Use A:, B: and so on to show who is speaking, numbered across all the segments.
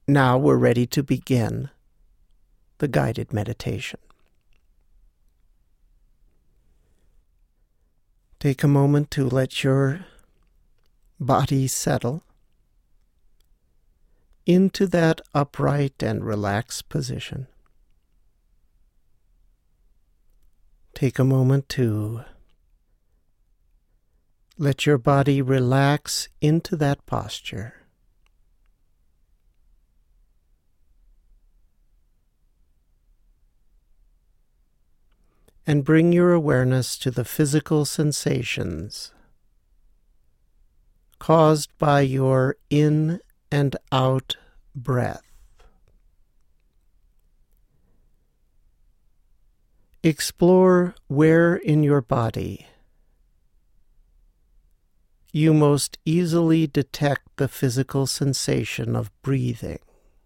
A: Now we're ready to begin the guided meditation. Take a moment to let your body settle into that upright and relaxed position. Take a moment to let your body relax into that posture. And bring your awareness to the physical sensations caused by your in and out breath. Explore where in your body you most easily detect the physical sensation of breathing.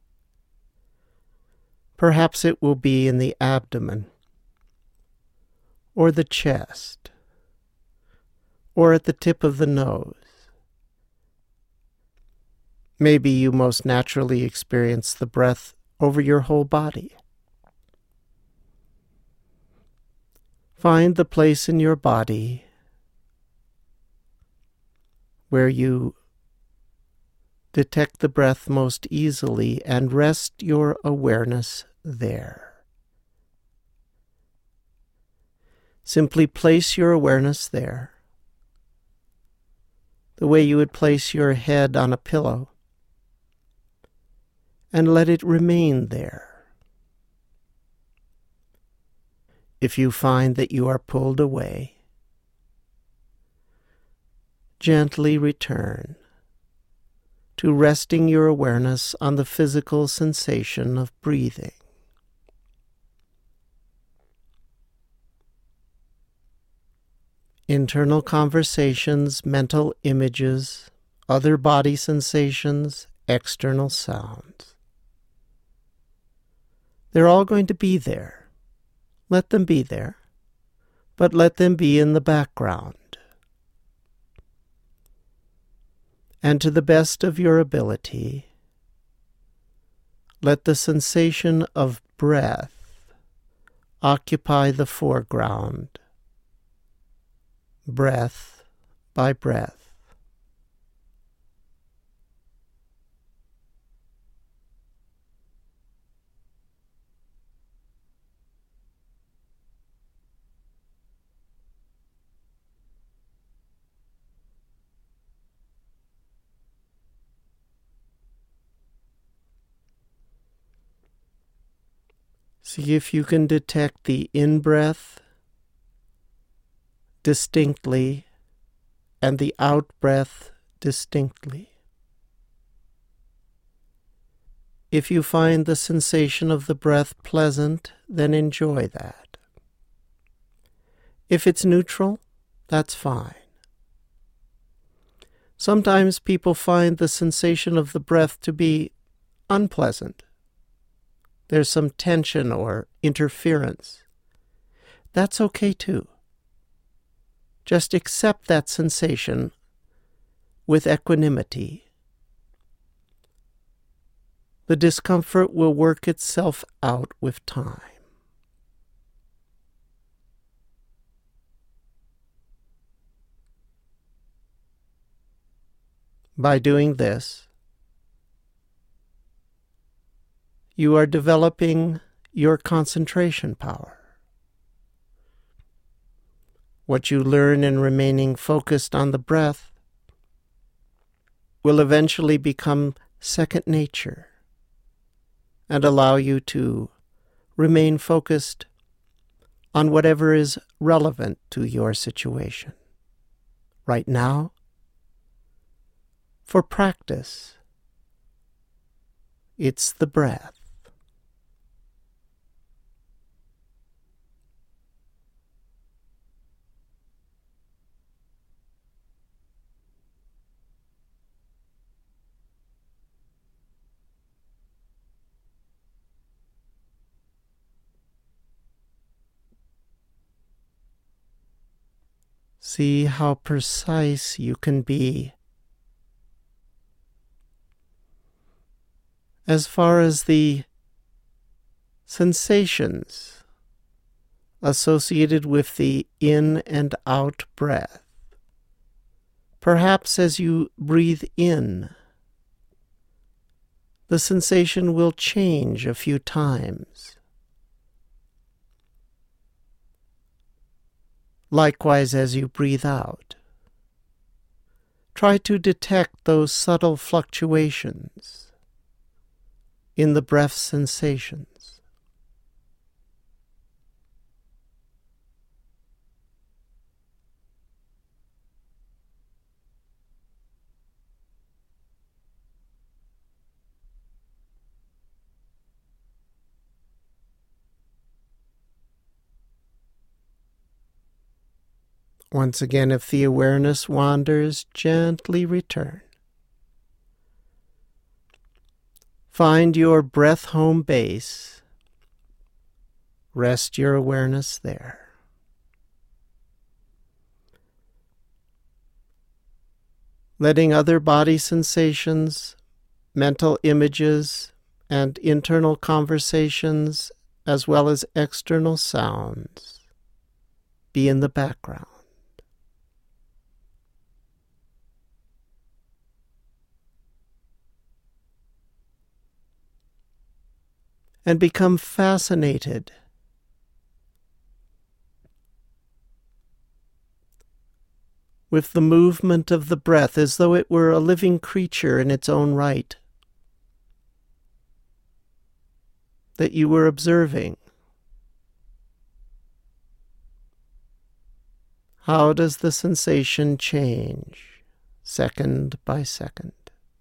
A: Perhaps it will be in the abdomen, or the chest, or at the tip of the nose. Maybe you most naturally experience the breath over your whole body. Find the place in your body where you detect the breath most easily and rest your awareness there. Simply place your awareness there, the way you would place your head on a pillow, and let it remain there. If you find that you are pulled away, gently return to resting your awareness on the physical sensation of breathing. Internal conversations, mental images, other body sensations, external sounds. They're all going to be there. Let them be there, but let them be in the background. And to the best of your ability, let the sensation of breath occupy the foreground, breath by breath. See if you can detect the in-breath distinctly and the out-breath distinctly. If you find the sensation of the breath pleasant, then enjoy that. If it's neutral, that's fine. Sometimes people find the sensation of the breath to be unpleasant. There's some tension or interference. That's okay too. Just accept that sensation with equanimity. The discomfort will work itself out with time. By doing this, you are developing your concentration power. What you learn in remaining focused on the breath will eventually become second nature and allow you to remain focused on whatever is relevant to your situation. Right now, for practice, it's the breath. See how precise you can be As far as the sensations associated with the in and out breath, perhaps as you breathe in, the sensation will change a few times. Likewise, as you breathe out, try to detect those subtle fluctuations in the breath sensations. Once again, if the awareness wanders, gently return. Find your breath home base. Rest your awareness there. Letting other body sensations, mental images, and internal conversations, as well as external sounds, be in the background. And become fascinated with the movement of the breath as though it were a living creature in its own right, that you were observing. How does the sensation change, second by second?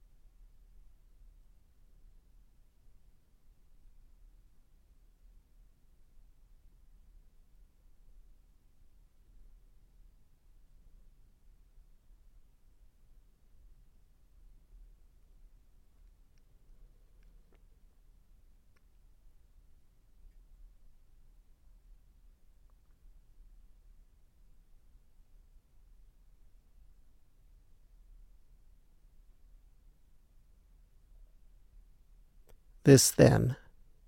A: This, then,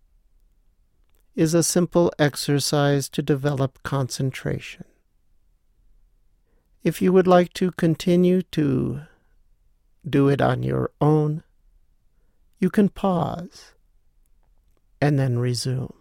A: is a simple exercise to develop concentration. If you would like to continue to do it on your own, you can pause and then resume.